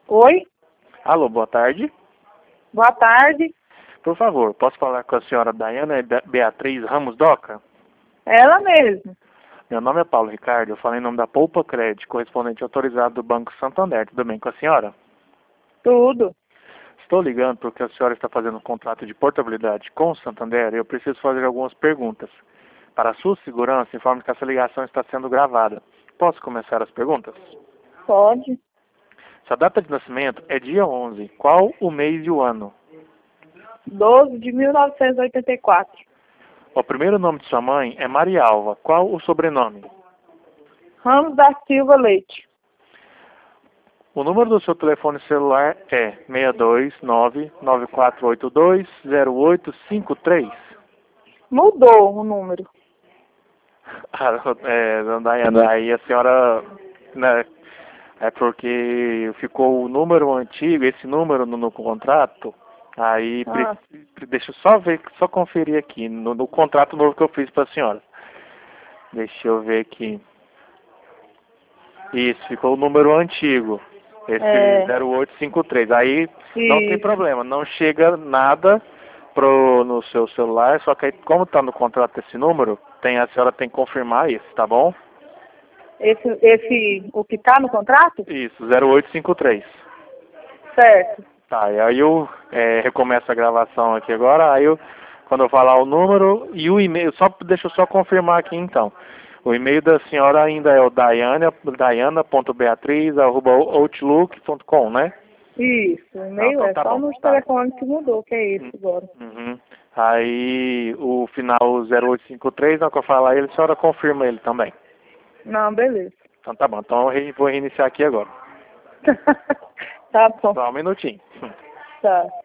Oi, Alô, boa tarde. boa tarde. Por favor, posso falar com a senhora Daiana Beatriz Ramos Doca? Ela mesmo. Meu nome é Paulo Ricardo, eu falo em nome da Poupa Crédito, correspondente autorizado do Banco Santander. Tudo bem com a senhora? Tudo. Estou ligando porque a senhora está fazendo um contrato de portabilidade com o Santander e eu preciso fazer algumas perguntas. Para a sua segurança, informe que essa ligação está sendo gravada. Posso começar as perguntas? Pode. Sua data de nascimento é dia 11. Qual o mês e o ano? 12 de 1984. O primeiro nome de sua mãe é Maria Alva. Qual o sobrenome? Ramos da Silva Leite. O número do seu telefone celular é 629-9482-0853. Mudou o número. Dona Daiana, aí a senhora, né, é porque ficou o número antigo, esse número no contrato, aí Ah, deixa eu só ver, só conferir aqui, no contrato novo que eu fiz para a senhora. Deixa eu ver aqui. Isso, ficou o número antigo, esse 0853. Aí não tem isso. problema, não chega nada no seu celular, só que aí, como está no contrato esse número, a senhora tem que confirmar isso, tá bom? O que está no contrato? Isso, 0853. Certo. Tá, e aí eu recomeço a gravação aqui agora, quando eu falar o número e o e-mail, deixa eu só confirmar aqui então. O e-mail da senhora ainda é o daiana.beatriz@outlook.com, né? Isso. O Não, e-mail então é tá só bom. nos Tá. telefones que mudou, que é esse agora. Uhum. Aí o final 0853, na hora que eu falar ele, a senhora confirma ele também. Não, beleza. Então tá bom, então eu vou reiniciar aqui agora. Tá bom. Só um minutinho. Tá.